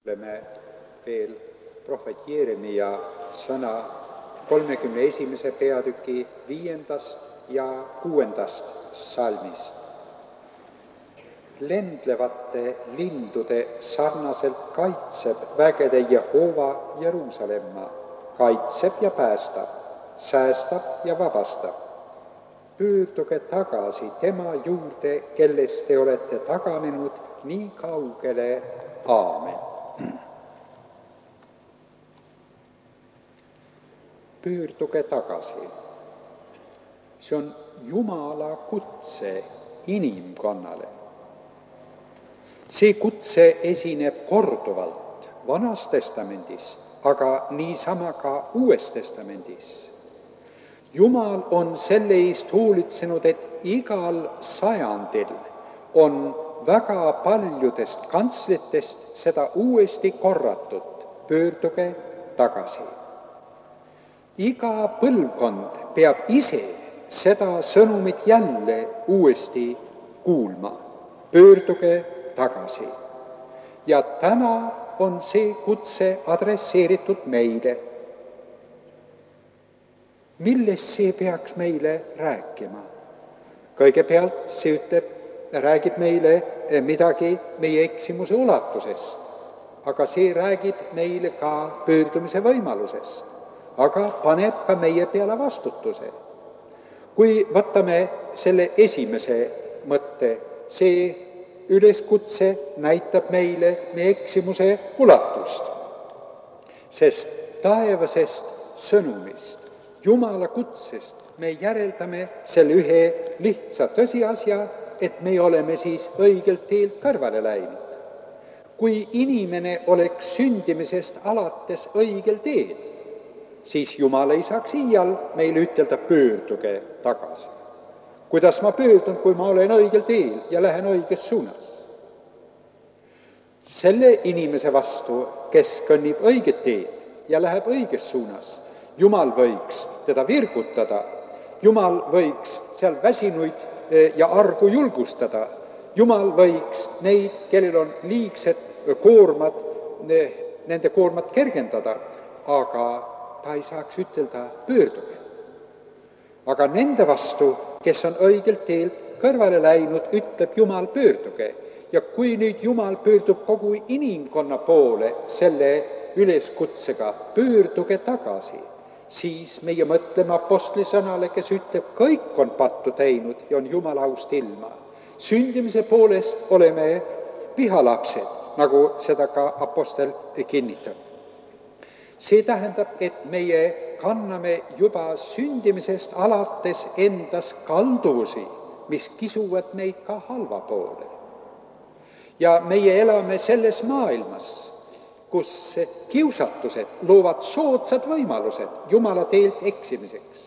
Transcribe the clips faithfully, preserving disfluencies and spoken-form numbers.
Oleme veel prohvet Jeeremia sõna kolmekümne esimese peatüki viiendast ja kuuendast salmist. Lendlevate lindude sarnaselt kaitseb vägede Jehova Jeruusalemma, kaitseb ja päästab, säästab ja vabastab. Pöörduge tagasi tema juurde, kellest te olete taganenud nii kaugele. Aamen. Pöörduge tagasi. See on Jumala kutse inimkonnale. See kutse esineb korduvalt Vanas Testamendis, aga niisama ka Uues Testamendis. Jumal on selle eest hoolitsenud, et igal sajandil on väga paljudest kantslitest seda uuesti korratud. Pöörduge tagasi. Iga põlvkond peab ise seda sõnumit jälle uuesti kuulma. Pöörduge tagasi. Ja täna on see kutse adresseeritud meile. Millest see peaks meile rääkima? Kõigepealt see ütleb, räägib meile midagi meie eksimuse ulatusest, aga see räägib meile ka pöördumise võimalusest, aga paneb ka meie peale vastutuse. Kui võtame selle esimese mõtte, see üleskutse näitab meile meie eksimuse ulatust, sest taevasest sõnumist, Jumala kutsest me järeldame selle ühe lihtsa tõsiasja, et me oleme siis õigelt teelt kõrvale läinud. Kui inimene oleks sündimisest alates õigel teel, siis Jumal ei saaks iial meile ütelda, pöörduge tagasi. Kuidas ma pöördun, kui ma olen õigel teel ja lähen õiges suunas? Selle inimese vastu, kes kõnnib õiget teed ja läheb õiges suunas, Jumal võiks teda virgutada, Jumal võiks seal väsinuid ja argu julgustada. Jumal võiks neid, kellel on liigsed koormad, nende koormat kergendada, aga ta ei saaks ütelda, pöörduge. Aga nende vastu, kes on õigelt teelt kõrvale läinud, ütleb Jumal, pöörduge. Ja kui nüüd Jumal pöördub kogu inimkonna poole selle üleskutsega, pöörduge tagasi, siis meie mõtleme apostli sõnale, kes ütleb, kõik on pattu teinud ja on Jumala aust ilma. Sündimise poolest oleme vihalapsed, nagu seda ka apostel kinnitab. See tähendab, et meie kanname juba sündimisest alates endas kalduvusi, mis kisuvad meid ka halva poole. Ja meie elame selles maailmas, kus kiusatused loovad soodsad võimalused Jumala teelt eksimiseks.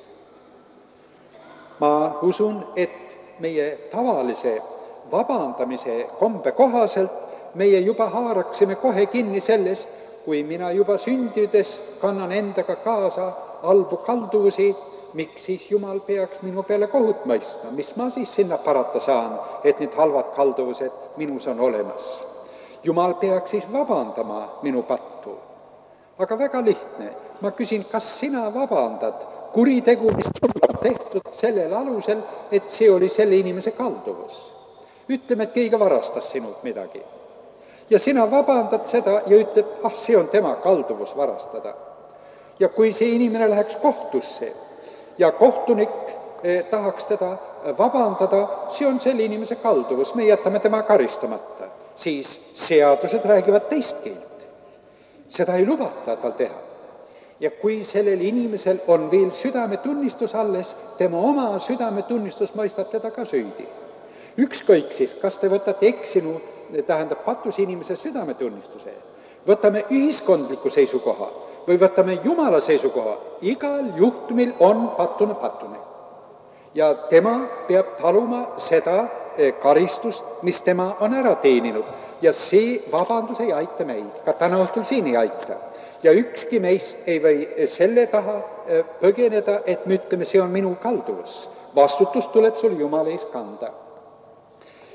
Ma usun, et meie tavalise vabandamise kombe kohaselt meie juba haaraksime kohe kinni sellest, kui mina juba sündides kannan endaga kaasa halbu kalduvusi, miks siis Jumal peaks minu peale kohut mõistma, mis ma siis sinna parata saan, et need halvad kalduvused minus on olemas. Jumal peaks siis vabandama minu pattu. Aga väga lihtne, ma küsin, kas sina vabandad kuritegu, mis on tehtud sellel alusel, et see oli selle inimese kalduvus. Ütleme, et keegi varastas sinult midagi. Ja sina vabandad seda ja ütled, ah, see on tema kalduvus varastada. Ja kui see inimene läheks kohtusse ja kohtunik eh, tahaks teda vabandada, see on selle inimese kalduvus, me jätame tema karistamata, siis seadused räägivad teist keelt. Seda ei lubata tal teha. Ja kui sellel inimesel on veel südametunnistus alles, tema oma südametunnistus mõistab teda ka süüdi. Ükskõik siis, kas te võtate eksinu, tähendab patus inimese südametunnistuse, võtame ühiskondliku seisukoha või võtame Jumala seisukoha, igal juhtumil on patune patune. Ja tema peab taluma seda karistust, mis tema on ära teeninud. Ja see vabandus ei aita meid, ka täna õhtul siin ei aita. Ja ükski meist ei või selle taha põgeneda, et me ütleme, see on minu kalduvus. Vastutus tuleb sul Jumala ees kanda.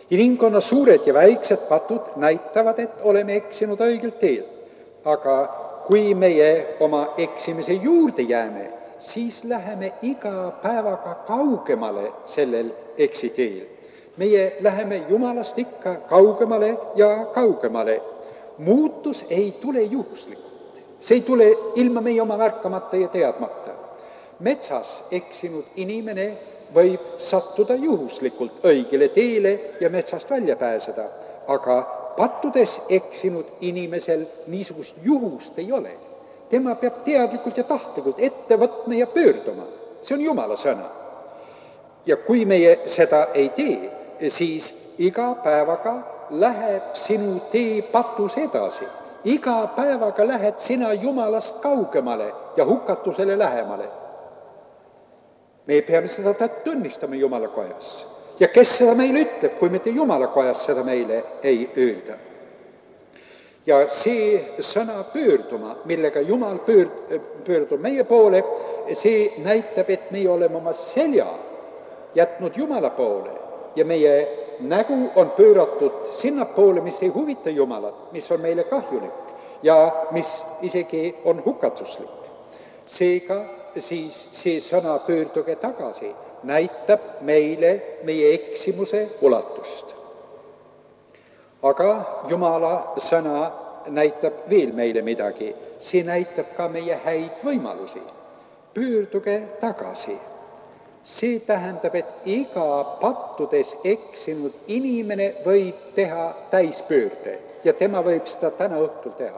inimkonna suured ja väiksed patud näitavad, et oleme eksinud õigelt teelt. Aga kui meie oma eksimise juurde jääme, siis läheme iga päevaga kaugemale sellel eksiteel. Meie läheme Jumalast ikka kaugemale ja kaugemale. Muutus ei tule juhuslikult. See ei tule ilma meie oma märkamata ja teadmata. Metsas eksinud inimene võib sattuda juhuslikult õigele teele ja metsast välja pääseda, aga pattudes eksinud inimesel niisugust juhust ei ole. Tema peab teadlikult ja tahtlikult ette võtma ja pöörduma. See on Jumala sõna. Ja kui meie seda ei tee, siis iga päevaga läheb sinu tee patus edasi. Iga päevaga lähed sina Jumalast kaugemale ja hukatusele lähemale. Me peame seda tunnistama Jumala kojas. Ja kes seda meile ütleb, kui mitte Jumala kojas seda meile ei öelda. Ja see sõna pöörduma, millega Jumal pöörd, pöördub meie poole, see näitab, et meie oleme oma selja jätnud Jumala poole ja meie nägu on pööratud sinna poole, mis ei huvita Jumalat, mis on meile kahjulik ja mis isegi on hukatuslik. Seega siis see sõna pöörduge tagasi näitab meile meie eksimuse ulatust. Aga Jumala sõna näitab veel meile midagi. See näitab ka meie häid võimalusi. Pöörduge tagasi. See tähendab, et iga pattudes eksinud inimene võib teha täispöörde ja tema võib seda täna õhtul teha.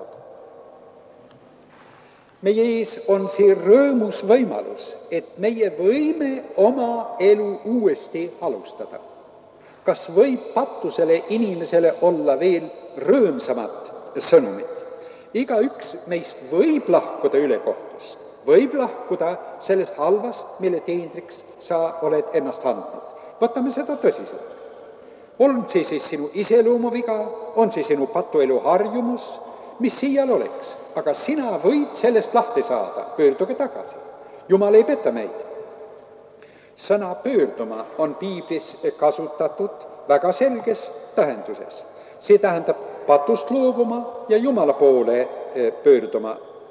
Meie ees on see rõõmus võimalus, et meie võime oma elu uuesti alustada. Kas võib pattusele inimesele olla veel rõõmsamat sõnumit? Igaüks meist võib lahkuda ülekohtust, võib lahkuda sellest halvast, mille teenriks sa oled ennast andnud. Võtame seda tõsiselt. On see siis sinu iseloomuviga, on see sinu patuelu harjumus, mis siial oleks, aga sina võid sellest lahti saada, pöörduge tagasi. Jumal ei peta meid. Sõna pöörduma on piiblis kasutatud väga selges tähenduses. See tähendab patust loobuma ja Jumala poole pöörduma.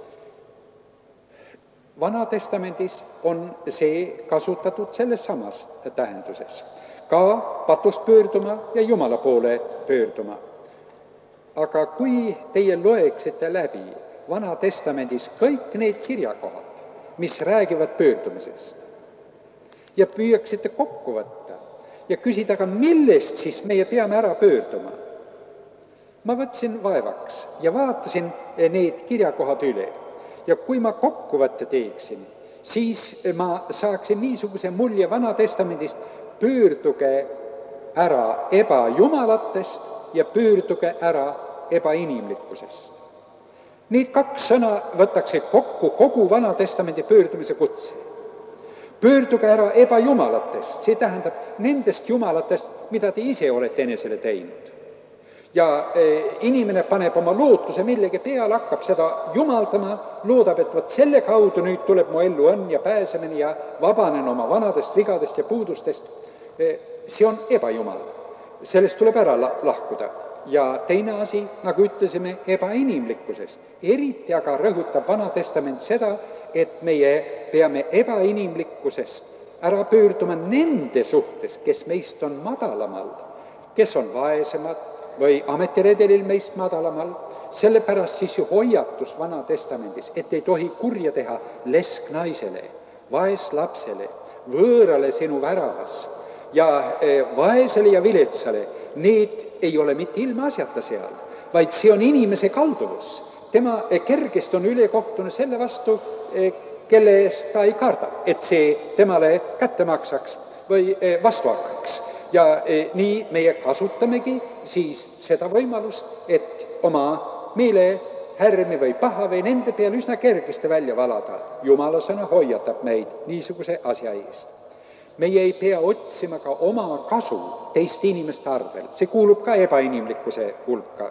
Vanatestamendis on see kasutatud selles samas tähenduses. Ka patust pöörduma ja Jumala poole pöörduma. Aga kui teie loeksite läbi Vanatestamendis kõik need kirjakohad, mis räägivad pöördumisest, ja püüaksite kokku võtta ja küsida, aga millest siis meie peame ära pöörduma? Ma võtsin vaevaks ja vaatasin need kirjakohad üle. Ja kui ma kokkuvõtte teeksin, siis ma saaksin niisuguse mulje Vanatestamendist, pöörduge ära ebajumalatest ja pöörduge ära ebainimlikkusest. Need kaks sõna võtaksid kokku kogu Vanatestamendi pöördumise kutse. Pöörduge ära ebajumalatest, see tähendab nendest jumalatest, mida te ise olete enesele teinud. Ja inimene paneb oma lootuse millegi peale, hakkab seda jumaldama, loodab, et võt selle kaudu nüüd tuleb mu ellu õnn ja pääsemine ja vabanen oma vanadest vigadest ja puudustest. See on ebajumal. Sellest tuleb ära lahkuda. Ja teine asi, nagu ütlesime, ebainimlikkusest. Eriti aga rõhutab Vanatestament seda, et meie peame ebainimlikkusest ära pöörduma nende suhtes, kes meist on madalamal, kes on vaesemad või ametiredelil meist madalamal. Sellepärast siis ju hoiatus Vanatestamendis, et ei tohi kurja teha lesknaisele, vaeslapsele, võõrale sinu väravas ja vaesele ja viletsale. Need ei ole mitte ilmaasjata seal, vaid see on inimese kalduvus. Tema kergest on ülekohtune selle vastu, kelle eest ta ei karda, et see temale kätte maksaks või vastu hakkaks. Ja nii meie kasutamegi siis seda võimalust, et oma meele härmi või paha või nende peale üsna kergesti välja valada. Jumala sõna hoiatab meid niisuguse asja eest. Meie ei pea otsima ka oma kasu teiste inimeste arvel. See kuulub ka ebainimlikkuse hulka.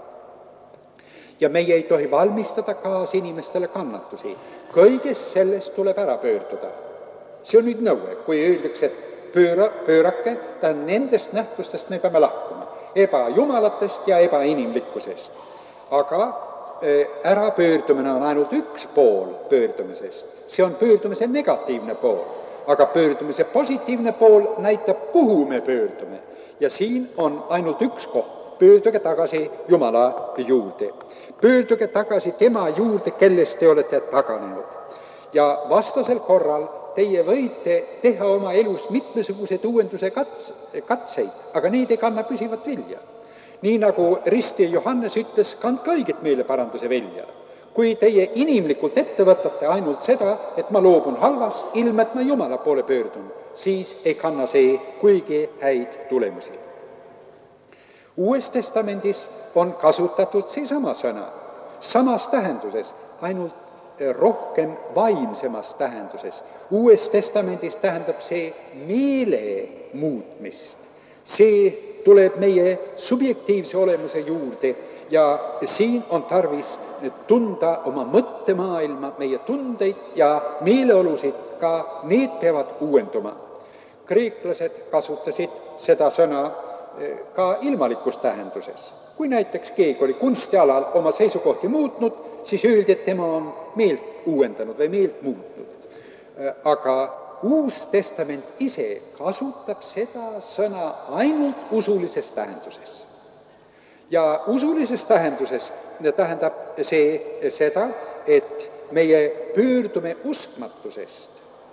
Ja meie ei tohi valmistada kaas inimestele kannatusi. Kõigest sellest tuleb ära pöörduda. See on nüüd nõue, kui öeldakse, et pööra, pöörake, ta nendest nähtustest me peame lahkuma. ebajumalatest ja ebainimlikkusest. aga ärapöördumine on ainult üks pool pöördumisest, see on pöördumise negatiivne pool, aga pöördumise positiivne pool näitab, kuhu me pöördume. ja siin on ainult üks koht, pöörduge tagasi Jumala juurde. Pöörduge tagasi tema juurde, kellest te olete taganenud. ja vastasel korral teie võite teha oma elus mitmesugused uuenduse kats, katseid, aga need ei kanna püsivat vilja. Nii nagu ristija Johannes ütles, kandke õiget meeleparanduse vilja. Kui teie inimlikult ette võtate ainult seda, et ma loobun halvast, ilma et ma Jumala poole pöördun, siis ei kanna see kuigi häid tulemusi. Uues testamendis on kasutatud seesama sõna, samas tähenduses, ainult rohkem vaimsemas tähenduses. Uues testamendis tähendab see meele muutmist. See tuleb meie subjektiivse olemuse juurde ja siin on tarvis tunda oma mõttemaailma, meie tundeid ja meeleolusid, ka need peavad uuenduma. Kreeklased kasutasid seda sõna ka ilmalikus tähenduses. Kui näiteks keegi oli kunstialal oma seisukohti muutnud, siis öeldi, et tema on meelt uuendanud või meelt muutnud. Aga Uus Testament ise kasutab seda sõna ainult usulises tähenduses. Ja usulises tähenduses tähendab see seda, et meie pöördume uskmatusest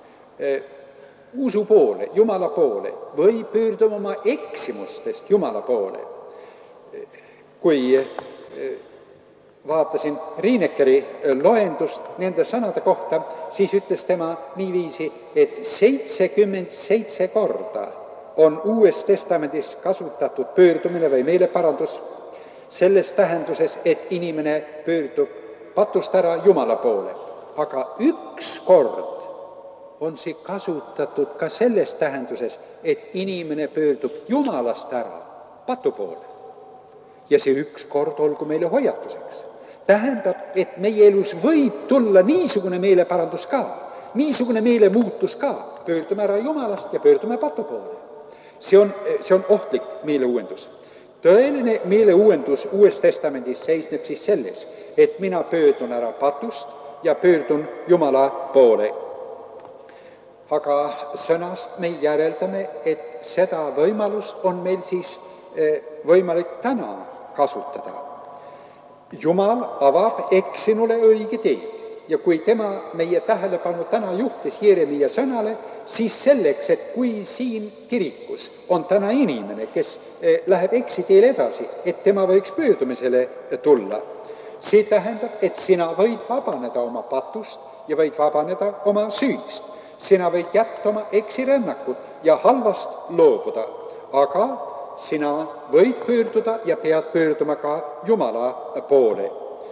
usu poole, Jumala poole või pöördume oma eksimustest Jumala poole. Kui vaatasin Riinekeri loendust nende sõnade kohta, siis ütles tema niiviisi, et seitsekümmend seitse korda on Uues Testamendis kasutatud pöördumine või meeleparandus selles tähenduses, et inimene pöördub patust ära Jumala poole. Aga üks kord on see kasutatud ka selles tähenduses, et inimene pöördub Jumalast ära patu poole. Ja see üks kord olgu meile hoiatuseks. Tähendab, et meie elus võib tulla niisugune meeleparandus ka, niisugune meelemuutus ka. Pöördume ära Jumalast ja pöördume patu poole. See on, see on ohtlik meeleuuendus. Tõeline meeleuuendus Uues Testamendis seisneb siis selles, et mina pöördun ära patust ja pöördun Jumala poole. Aga sõnast me järeldame, et seda võimalust on meil siis võimalik täna kasutada. Jumal avab eksinule õige tee ja kui tema meie tähelepanu täna juhtis Jeremia sõnale, siis selleks, et kui siin kirikus on täna inimene, kes läheb eksiteel edasi, et tema võiks pöördumisele tulla, see tähendab, et sina võid vabaneda oma patust ja võid vabaneda oma süüst. Sina võid jätta oma eksirännakut ja halvast loobuda, aga sina võid pöörduda ja pead pöörduma ka Jumala poole.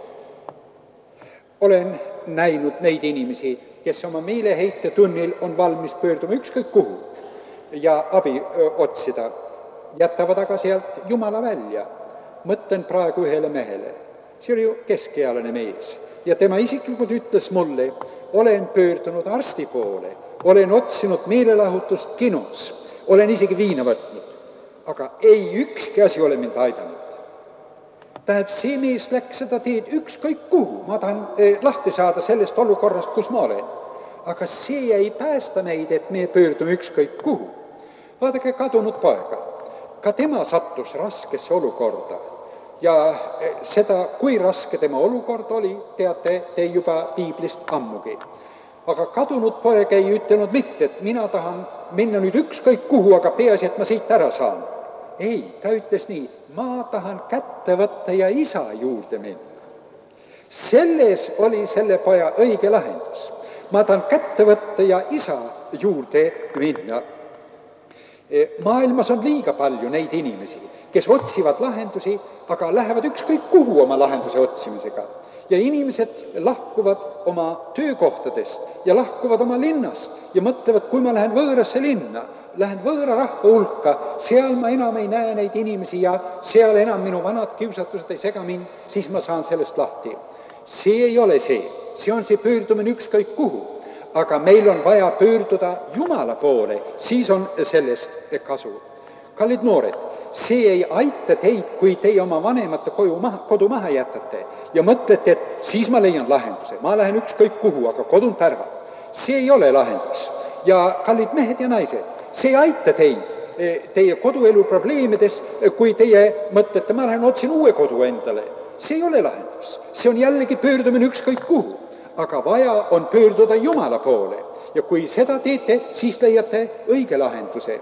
Olen näinud neid inimesi, kes oma meeleheite tunnil on valmis pöörduma ükskõik kuhu ja abi otsida, jätavad aga sealt Jumala välja. Mõtlen praegu ühele mehele. See oli ju keskealine mees ja tema isiklikult ütles mulle, olen pöördunud arsti poole, olen otsinud meelelahutust kinos, olen isegi viina võtnud. Aga ei ükski asi ole mind aidanud. Tähendab, see mees läks seda teed ükskõik kuhu. Ma tahan eh, lahti saada sellest olukorrast, kus ma olen. Aga see ei päästa meid, et me pöördume ükskõik kuhu. Vaadake kadunud poega. Ka tema sattus raskesse olukorda. Ja eh, seda, kui raske tema olukord oli, teate te juba piiblist ammugi. Aga kadunud poeg ei ütelnud mitte, et mina tahan minna nüüd ükskõik kuhu, aga peaasi, et ma siit ära saan. Ei, ta ütles nii, ma tahan kätte võtta ja isa juurde minna. Selles oli selle poja õige lahendus. Ma tahan kätte võtta ja isa juurde minna. Maailmas on liiga palju neid inimesi, kes otsivad lahendusi, aga lähevad ükskõik kuhu oma lahenduse otsimisega. Ja inimesed lahkuvad oma töökohtadest ja lahkuvad oma linnast ja mõtlevad, kui ma lähen võõrasse linna, lähen võõra rahva hulka, seal ma enam ei näe neid inimesi ja seal enam minu vanad kiusatused ei sega mind, siis ma saan sellest lahti. See ei ole see, see on see pöördumine ükskõik kuhu, aga meil on vaja pöörduda Jumala poole, siis on sellest kasu. Kallid noored, see ei aita teid, kui teie oma vanemate koju maha, kodu maha jätate ja mõtlete, et siis ma leian lahenduse, ma lähen ükskõik kuhu, aga kodunt ära. See ei ole lahendus. Ja kallid mehed ja naised, see ei aita teid teie koduelu probleemides, kui teie mõtlete, ma lähen otsin uue kodu endale. See ei ole lahendus. See on jällegi pöördumine ükskõik kuhu, aga vaja on pöörduda Jumala poole. Ja kui seda teete, siis leiate õige lahenduse.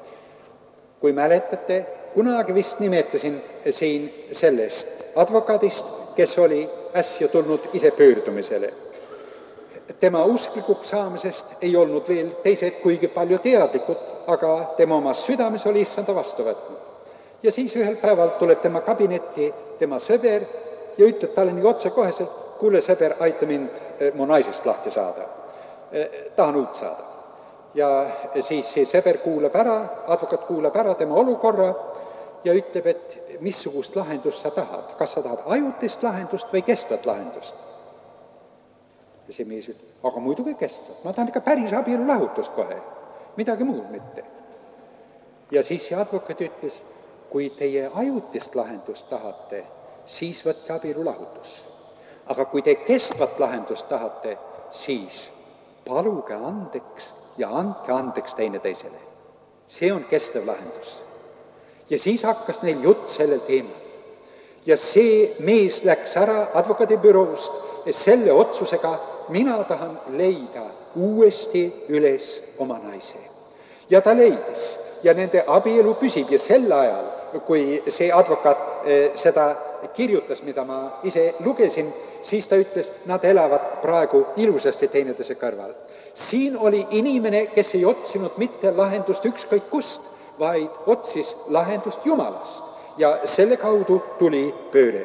Kui mäletate, kunagi vist nimetasin siin sellest advokaadist, kes oli äsja tulnud ise pöördumisele. Tema usklikuks saamisest ei olnud veel teised kuigi palju teadlikud, aga tema omas südames oli issanda vastu võtnud. Ja siis ühel päeval tuleb tema kabinetti tema sõber ja ütleb talle nii otsekoheselt, kuule sõber, aita mind mu naisest lahti saada. Tahan uut saada. Ja siis see sõber kuulab ära, advokaat kuulab ära tema olukorra ja ütleb, et missugust lahendust sa tahad. Kas sa tahad ajutist lahendust või kestvat lahendust? Ja see mees ütleb, aga muidugi kestvat. Ma tahan ikka päris abielu lahutust kohe. Midagi muud mitte. Ja siis see advokaat ütles, kui teie ajutist lahendust tahate, siis võtke abielu lahutus. Aga kui te kestvat lahendust tahate, siis paluge andeks ja andke andeks teine teisele. See on kestev lahendus. Ja siis hakkas neil jutt sellel teemal. Ja see mees läks ära advokaadibüroost selle otsusega, mina tahan leida uuesti üles oma naise. Ja ta leidis ja nende abielu püsib ja sel ajal, kui see advokaat seda kirjutas, mida ma ise lugesin, siis ta ütles, nad elavad praegu ilusasti teineteise kõrval. Siin oli inimene, kes ei otsinud mitte lahendust ükskõik kust, vaid otsis lahendust Jumalast ja selle kaudu tuli pööre.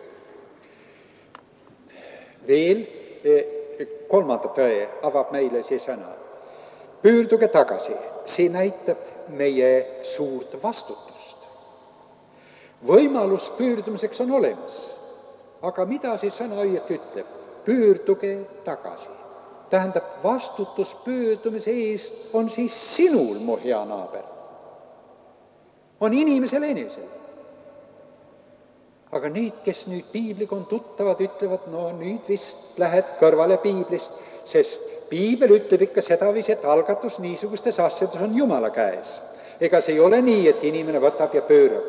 Veel kolmanda tõe avab meile see sõna. Pöörduge tagasi, see näitab meie suurt vastutust. Võimalus pöördumiseks on olemas, aga mida see sõna õieti ütleb? Pöörduge tagasi. Tähendab, vastutus pöördumise eest on siis sinul, mu hea naaber. On inimesel enesel. Aga need, kes nüüd piibliga on tuttavad, ütlevad, no nüüd vist lähed kõrvale piiblist, sest piibel ütleb ikka sedaviisi, et algatus niisugustes asjades on Jumala käes. Ega see ei ole nii, et inimene võtab ja pöörab.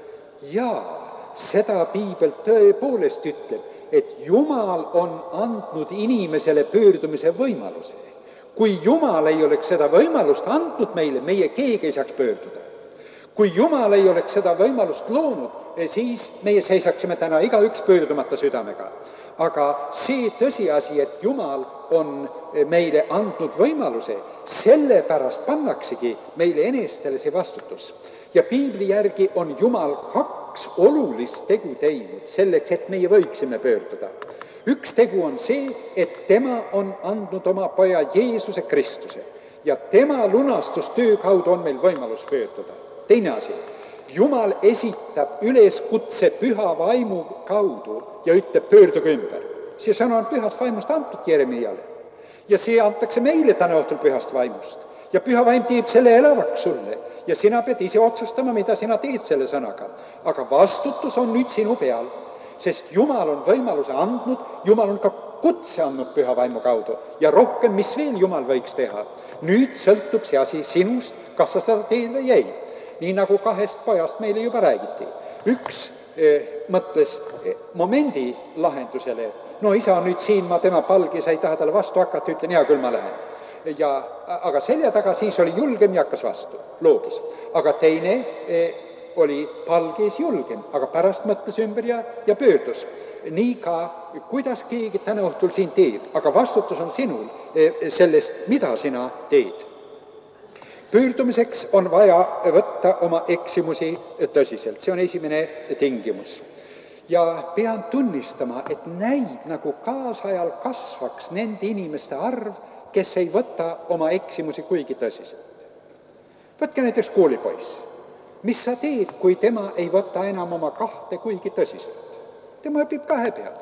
Jaa, seda piibel tõepoolest ütleb, et Jumal on andnud inimesele pöördumise võimaluse. Kui Jumal ei oleks seda võimalust andnud meile, meie keegi ei saaks pöörduda. Kui Jumal ei oleks seda võimalust loonud, siis meie seisaksime täna igaüks pöördumata südamega. Aga see tõsiasi, et Jumal on meile andnud võimaluse, sellepärast pannaksegi meile enestele see vastutus. Ja piibli järgi on Jumal kaks olulist tegu teinud selleks, et meie võiksime pöörduda. Üks tegu on see, et tema on andnud oma poja Jeesuse Kristuse ja tema lunastustöö kaudu on meil võimalus pöörduda. Teine asi, Jumal esitab üleskutse püha vaimu kaudu ja ütleb, pöörduge ümber. See sõna on pühast vaimust antud Jeremiale ja see antakse meile täna õhtul pühast vaimust. Ja püha vaim teeb selle elavaks sulle ja sina pead ise otsustama, mida sina teed selle sõnaga. Aga vastutus on nüüd sinu peal, sest Jumal on võimaluse andnud, Jumal on ka kutse andnud püha vaimu kaudu ja rohkem, mis veel Jumal võiks teha. Nüüd sõltub see asi sinust, kas sa seda teed või ei. Nii nagu kahest pojast meile juba räägiti. Üks eh, mõtles eh, momendi lahendusele, no isa on nüüd siin, ma tema palgis ei taha talle vastu hakata, ütlen, hea küll ma lähen. Ja, aga selja taga siis oli julgem ja hakkas vastu, loobus. Aga teine eh, oli palgis julgem, aga pärast mõtles ümber ja, ja pöördus. Nii ka, kuidas keegi täna õhtul siin teeb, aga vastutus on sinul eh, sellest, mida sina teed. Pöördumiseks on vaja võtta oma eksimusi tõsiselt. See on esimene tingimus. Ja pean tunnistama, et näib nagu kaasajal kasvaks nende inimeste arv, kes ei võta oma eksimusi kuigi tõsiselt. Võtke näiteks koolipoiss. Mis sa teed, kui tema ei võta enam oma kahte kuigi tõsiselt? Tema õpib kahe peal.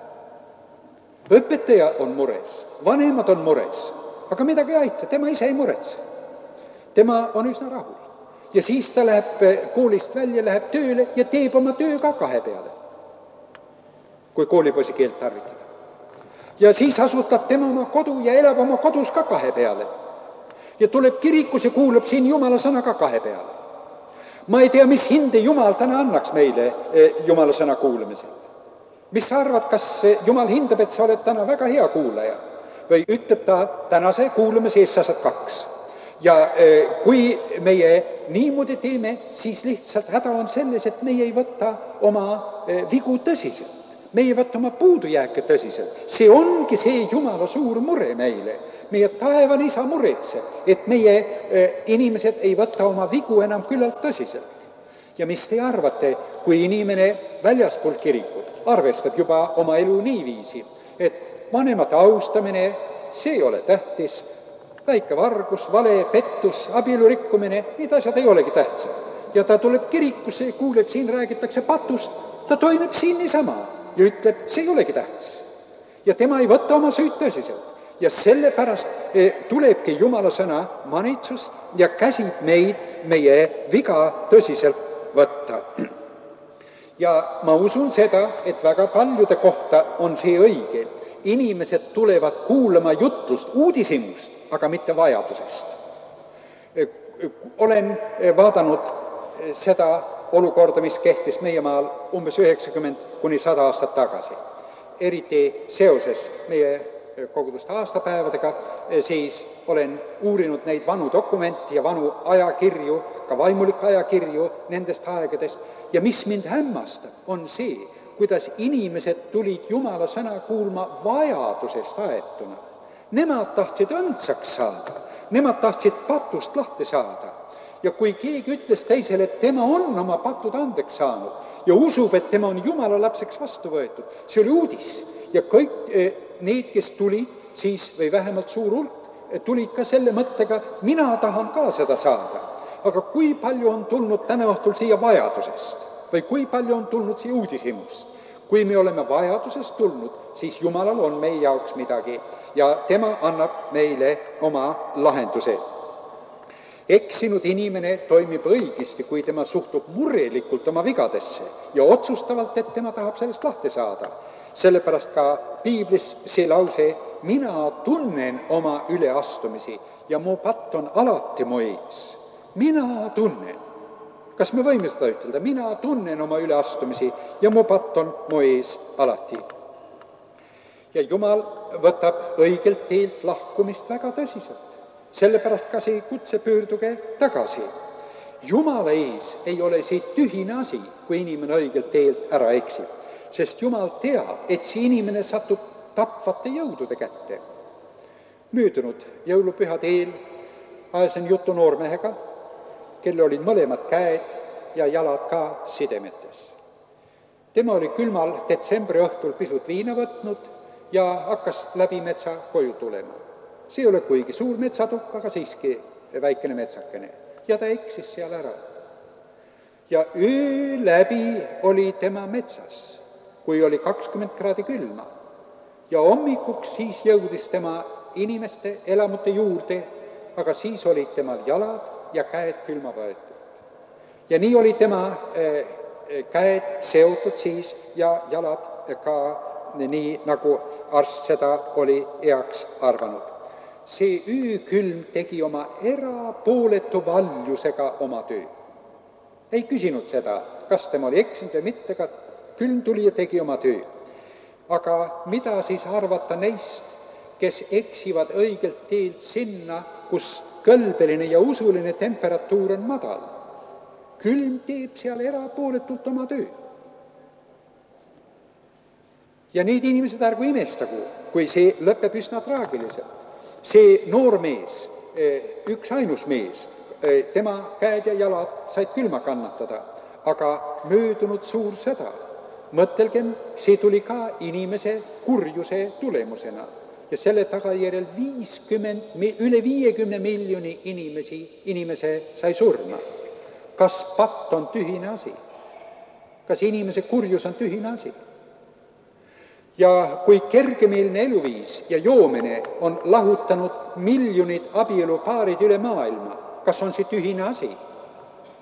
Õpetaja on mures, vanemad on mures, aga midagi ei aita, tema ise ei muretse. Tema on üsna rahul. ja siis ta läheb koolist välja, läheb tööle ja teeb oma töö ka kahe peale, kui koolipoisi keelt tarvitada. Ja siis asutab tema oma kodu ja elab oma kodus ka kahe peale. Ja tuleb kirikus ja kuulab siin Jumala sõna ka kahe peale. Ma ei tea, mis hinde Jumal täna annaks meile Jumala sõna kuulamisel. Mis sa arvad, kas Jumal hindab, et sa oled täna väga hea kuulaja? Või ütleb ta, tänase kuulamise eest sa saad kaks. Ja kui meie niimoodi teeme, siis lihtsalt häda on selles, et meie ei võta oma vigu tõsiselt. Meie ei võta oma puudujääke tõsiselt. See ongi see Jumala suur mure meile. Meie taevan isa muretseb, et meie inimesed ei võta oma vigu enam küllalt tõsiselt. Ja mis te arvate, kui inimene väljaspool kirikut arvestab juba oma elu niiviisi, et vanemate austamine, see ei ole tähtis, väike vargus, vale, pettus, abielu rikkumine, need asjad ei olegi tähtsad. Ja ta tuleb kirikusse ja kuuleb, siin räägitakse patust, ta toimub siin niisama ja ütleb, see ei olegi tähtis. Ja tema ei võta oma süüd tõsiselt. Ja sellepärast tulebki Jumala sõna manitsus ja käsib meid meie viga tõsiselt võtta. Ja ma usun seda, et väga paljude kohta on see õige. Inimesed tulevad kuulama jutlust uudishimust, aga mitte vajadusest. Olen vaadanud seda olukorda, mis kehtis meie maal umbes üheksakümmend kuni sada aastat tagasi. Eriti seoses meie koguduste aastapäevadega, siis olen uurinud neid vanu dokumenti ja vanu ajakirju, ka vaimulikke ajakirju nendest aegadest. Ja mis mind hämmastab, on see, kuidas inimesed tulid Jumala sõna kuulma vajadusest aetuna. Nemad tahtsid õndsaks saada, nemad tahtsid patust lahti saada. Ja kui keegi ütles teisele, et tema on oma patud andeks saanud ja usub, et tema on Jumala lapseks vastu võetud, see oli uudis. Ja kõik need, kes tulid, siis, või vähemalt suur hulk, tulid ka selle mõttega, mina tahan ka seda saada. Aga kui palju on tulnud täna õhtul siia vajadusest? Või kui palju on tulnud siia uudishimust? Kui me oleme vajadusest tulnud, siis Jumalal on meie jaoks midagi ja tema annab meile oma lahenduse. Eksinud inimene toimib õigesti, kui tema suhtub murelikult oma vigadesse ja otsustavalt, et tema tahab sellest lahti saada. Sellepärast ka Piiblis see lause, mina tunnen oma üleastumisi ja mu patt on alati mu ees. Mina tunnen. Kas me võime seda ütelda? Mina tunnen oma üleastumisi ja mu patt on mu ees alati. Ja Jumal võtab õigelt teelt lahkumist väga tõsiselt. Sellepärast ka see kutse pöörduge tagasi. Jumala ees ei ole see tühine asi, kui inimene õigelt teelt ära eksib. Sest Jumal teab, et see inimene satub tapvate jõudude kätte. Möödunud jõulupühade eel ajasin jutu noormehega, kelle olid mõlemad käed ja jalad ka sidemetes. Tema oli külmal detsembri õhtul pisut viina võtnud ja hakkas läbi metsa koju tulema. See ei ole kuigi suur metsatukk, aga siiski väikene metsakene. Ja ta eksis seal ära. Ja öö läbi oli tema metsas, kui oli kakskümmend kraadi külma. Ja hommikuks siis jõudis tema inimeste elamute juurde, aga siis olid temal jalad ja käed külma võetud. Ja nii oli tema käed seotud siis ja jalad ka nii, nagu arst seda oli heaks arvanud. See öökülm tegi oma erapooletu valjusega oma töö. Ei küsinud seda, kas tema oli eksinud või mitte, aga külm tuli ja tegi oma töö. Aga mida siis arvata neist, kes eksivad õigelt teelt sinna, kus kõlbeline ja usuline temperatuur on madal? Külm teeb seal erapooletult oma töö. Ja need inimesed ärgu imestagu, kui see lõpeb üsna traagiliselt. See noor mees, üks ainus mees, tema käed ja jalad said külma kannatada, aga möödunud suur sõda. Mõtelgem, see tuli ka inimese kurjuse tulemusena ja selle tagajärjel viiskümmend, üle viiekümne miljoni inimesi, inimese sai surma. Kas patt on tühine asi? Kas inimese kurjus on tühine asi? Ja kui kergemeelne eluviis ja joomine on lahutanud miljonid abielupaarid üle maailma, kas on see tühine asi?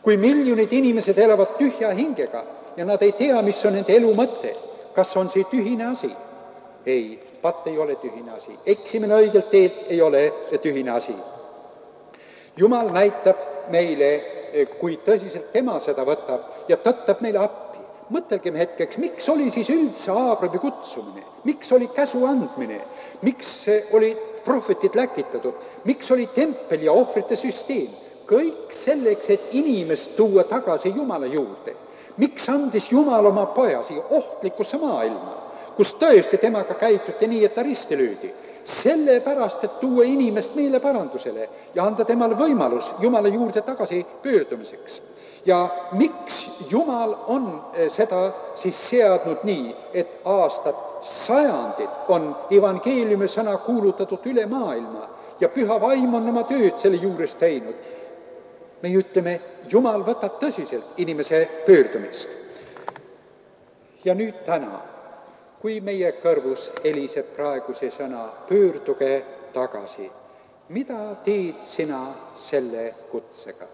kui miljonid inimesed elavad tühja hingega ja nad ei tea, mis on nende elu mõte, kas on see tühine asi? ei, patt ei ole tühine asi. Eksimine õigelt teelt ei ole tühine asi. Jumal näitab meile, kui tõsiselt tema seda võtab ja tõttab meile appi. Mõtelgem hetkeks, miks oli siis üldse Aabrami kutsumine, miks oli käsu andmine, miks olid prohvetid läkitatud, miks oli tempel ja ohvrite süsteem? Kõik selleks, et inimest tuua tagasi Jumala juurde. Miks andis Jumal oma poja siia ohtlikusse maailma, kus tõesti temaga käituti nii, et ta risti löödi? Sellepärast, et tuua inimest meeleparandusele ja anda temale võimalus Jumala juurde tagasi pöördumiseks. Ja miks Jumal on seda siis seadnud nii, et aastad, sajandid on evangeeliumi sõna kuulutatud üle maailma ja püha vaim on oma tööd selle juures teinud? Me ütleme, Jumal võtab tõsiselt inimese pöördumist. Ja nüüd täna, kui meie kõrvus heliseb praegu see sõna, pöörduge tagasi, mida teed sina selle kutsega?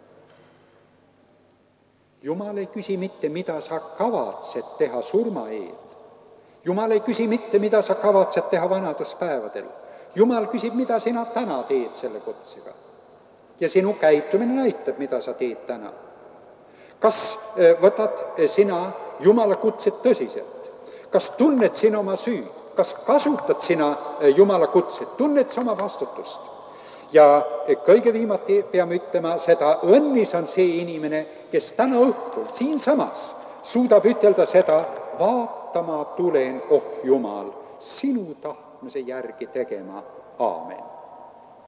Jumal ei küsi mitte, mida sa kavatsed teha surma eel. Jumal ei küsi mitte, mida sa kavatsed teha vanaduspäevadel. Jumal küsib, mida sina täna teed selle kutsega. Ja sinu käitumine näitab, mida sa teed täna. Kas võtad sina Jumala kutset tõsiselt? Kas tunned sina oma süüd? Kas kasutad sina Jumala kutset? Tunned sa oma vastutust? Ja kõige viimati peame ütlema seda, õnnis on see inimene, kes täna õhtul siinsamas suudab ütelda seda, vaata ma tulen, oh Jumal, sinu tahtmise järgi tegema. Aamen.